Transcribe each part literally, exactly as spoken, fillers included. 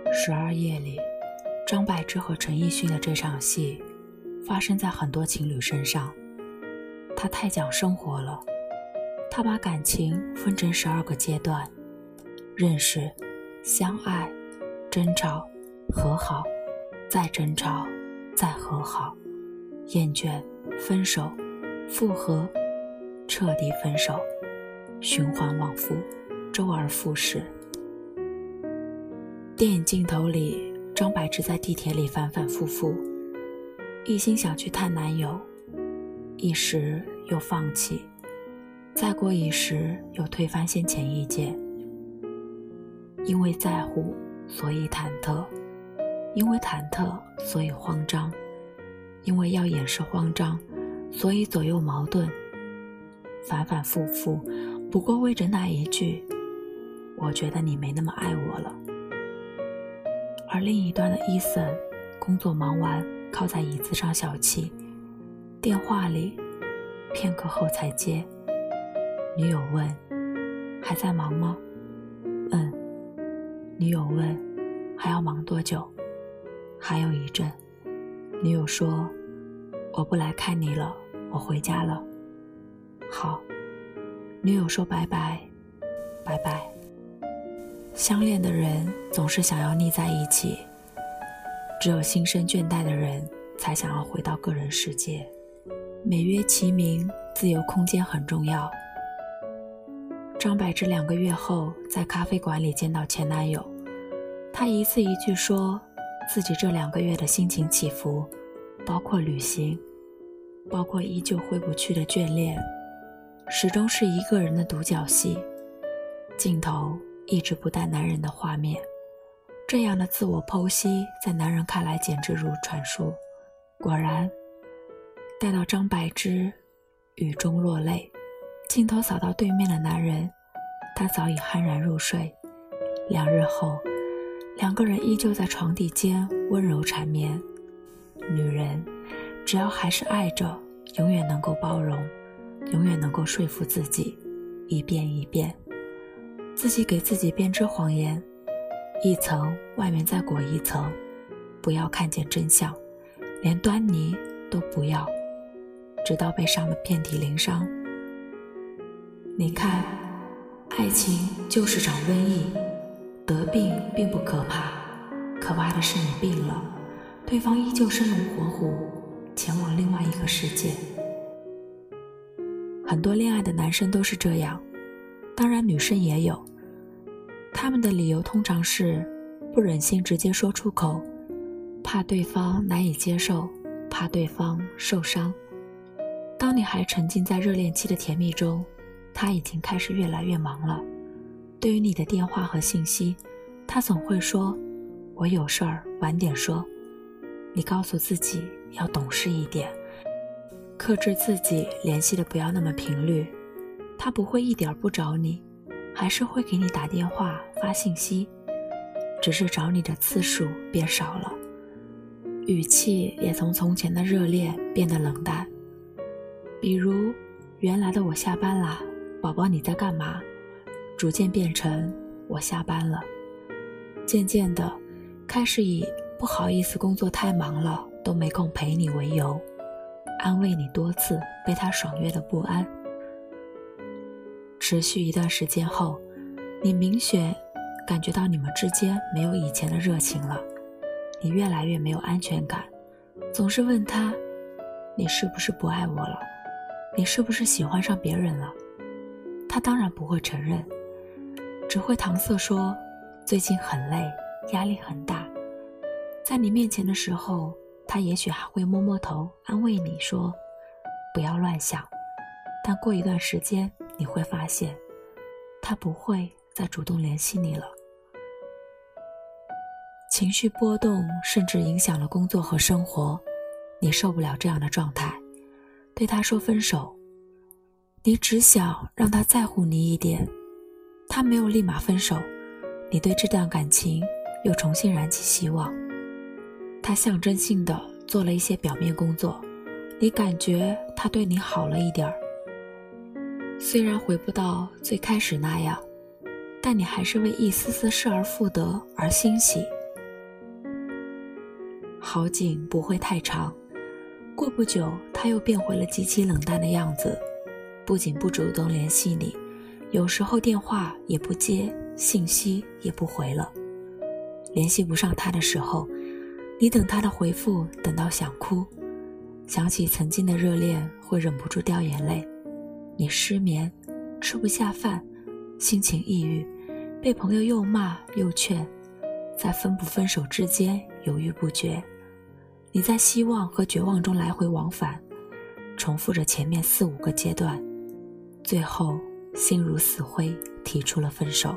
十二夜里，张柏芝和陈奕迅的这场戏发生在很多情侣身上。他太讲生活了，他把感情分成十二个阶段：认识、相爱、争吵、和好、再争吵、再和好、厌倦、分手、复合、彻底分手，循环往复，周而复始。电影镜头里，张柏芝在地铁里反反复复，一心想去探男友，一时又放弃，再过一时又推翻先前意见。因为在乎，所以忐忑；因为忐忑，所以慌张；因为要掩饰慌张，所以左右矛盾。反反复复，不过为着那一句“我觉得你没那么爱我了”。而另一端的伊森，工作忙完，靠在椅子上小憩，电话里片刻后才接。女友问：“还在忙吗？”“嗯。”女友问：“还要忙多久？”“还有一阵。”女友说：“我不来看你了，我回家了。”“好。”女友说：“拜拜，拜拜。”相恋的人总是想要腻在一起，只有心生倦怠的人才想要回到个人世界。美曰其名，自由空间很重要。张柏芝两个月后在咖啡馆里见到前男友，她一字一句说自己这两个月的心情起伏，包括旅行，包括依旧回不去的眷恋，始终是一个人的独角戏，镜头一直不带男人的画面。这样的自我剖析在男人看来简直如传说。果然，待到张柏芝雨中落泪，镜头扫到对面的男人，他早已酣然入睡。两日后，两个人依旧在床底间温柔缠绵。女人只要还是爱着，永远能够包容，永远能够说服自己，一遍一遍自己给自己编织谎言，一层外面再裹一层，不要看见真相，连端倪都不要，直到被伤得遍体鳞伤。你看，爱情就是场瘟疫，得病并不可怕，可怕的是你病了，对方依旧生龙活虎，前往另外一个世界。很多恋爱的男生都是这样，当然女生也有，他们的理由通常是不忍心直接说出口，怕对方难以接受，怕对方受伤。当你还沉浸在热恋期的甜蜜中，他已经开始越来越忙了。对于你的电话和信息，他总会说我有事儿，晚点说。你告诉自己要懂事一点，克制自己联系的不要那么频率，他不会一点不找你，还是会给你打电话发信息，只是找你的次数变少了，语气也从从前的热烈变得冷淡。比如原来的我下班啦，宝宝你在干嘛，逐渐变成我下班了。渐渐的开始以不好意思工作太忙了都没空陪你为由，安慰你多次被他爽约的不安。持续一段时间后，你明显感觉到你们之间没有以前的热情了，你越来越没有安全感，总是问他，你是不是不爱我了？你是不是喜欢上别人了？他当然不会承认，只会搪塞说最近很累，压力很大。在你面前的时候，他也许还会摸摸头安慰你说不要乱想，但过一段时间你会发现他不会再主动联系你了。情绪波动甚至影响了工作和生活，你受不了这样的状态，对他说分手。你只想让他在乎你一点，他没有立马分手，你对这段感情又重新燃起希望。他象征性地做了一些表面工作，你感觉他对你好了一点儿。虽然回不到最开始那样，但你还是为一丝丝失而复得而欣喜。 好景不会太长，过不久他又变回了极其冷淡的样子，不仅不主动联系你，有时候电话也不接，信息也不回了。联系不上他的时候，你等他的回复等到想哭，想起曾经的热恋会忍不住掉眼泪。你失眠，吃不下饭，心情抑郁，被朋友又骂又劝，在分不分手之间犹豫不决。你在希望和绝望中来回往返，重复着前面四五个阶段，最后心如死灰，提出了分手。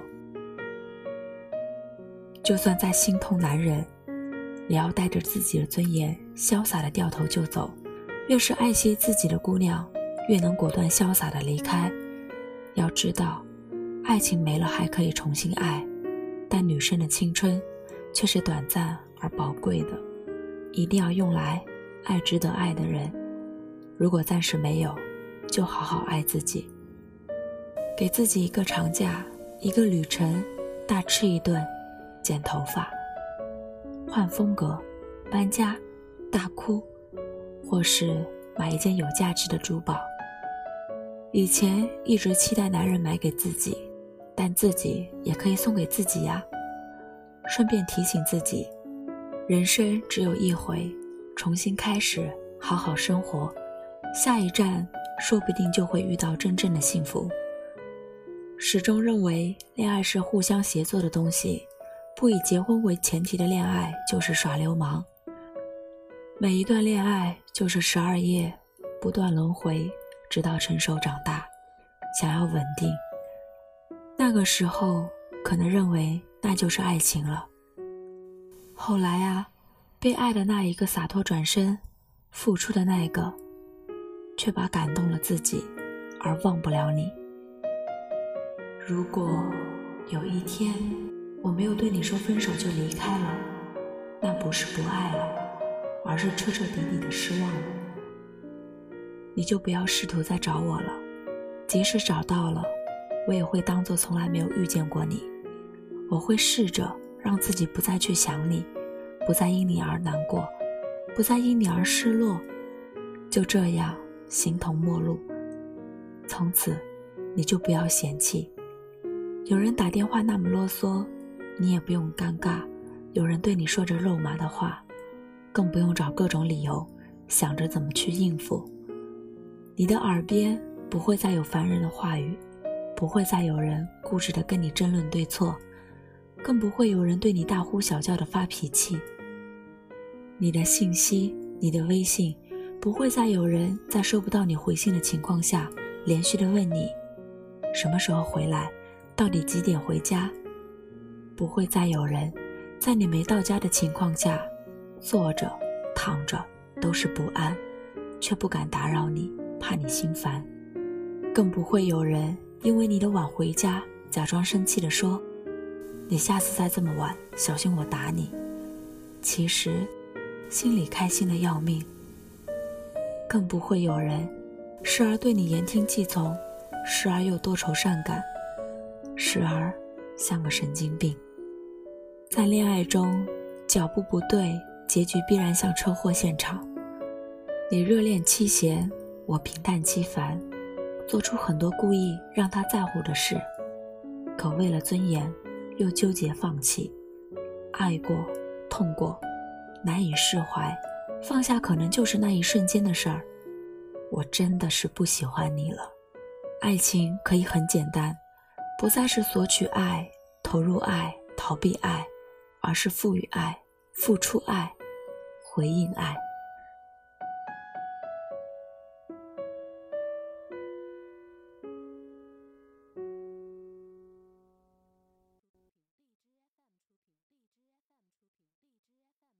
就算再心痛难忍，也要带着自己的尊严潇洒地掉头就走。越是爱惜自己的姑娘，越能果断潇洒地离开。要知道，爱情没了还可以重新爱，但女生的青春却是短暂而宝贵的，一定要用来爱值得爱的人。如果暂时没有，就好好爱自己，给自己一个长假，一个旅程，大吃一顿，剪头发，换风格，搬家，大哭，或是买一件有价值的珠宝。以前一直期待男人买给自己，但自己也可以送给自己呀。顺便提醒自己，人生只有一回，重新开始，好好生活，下一站说不定就会遇到真正的幸福。始终认为恋爱是互相协作的东西，不以结婚为前提的恋爱就是耍流氓。每一段恋爱就是十二夜，不断轮回，直到成熟长大。想要稳定，那个时候可能认为那就是爱情了。后来啊，被爱的那一个洒脱转身，付出的那一个却把感动了自己，而忘不了你。如果有一天我没有对你说分手就离开了，那不是不爱了，而是彻彻底底的失望了。你就不要试图再找我了，即使找到了，我也会当作从来没有遇见过你。我会试着让自己不再去想你，不再因你而难过，不再因你而失落，就这样形同陌路。从此你就不要嫌弃，有人打电话那么啰嗦，你也不用尴尬；有人对你说着肉麻的话，更不用找各种理由想着怎么去应付。你的耳边不会再有烦人的话语，不会再有人固执地跟你争论对错，更不会有人对你大呼小叫地发脾气。你的信息，你的微信，不会再有人在收不到你回信的情况下连续地问你什么时候回来，到底几点回家。不会再有人在你没到家的情况下坐着躺着都是不安，却不敢打扰你，怕你心烦。更不会有人因为你的晚回家假装生气地说，你下次再这么晚小心我打你，其实心里开心的要命。更不会有人时而对你言听计从，时而又多愁善感，时而像个神经病。在恋爱中，脚步不对，结局必然像车祸现场。你热恋期闲，我平淡期烦，做出很多故意让他在乎的事，可为了尊严又纠结放弃。爱过，痛过，难以释怀，放下可能就是那一瞬间的事儿。我真的是不喜欢你了。爱情可以很简单，不再是索取爱、投入爱、逃避爱，而是赋予爱、付出爱、回应爱。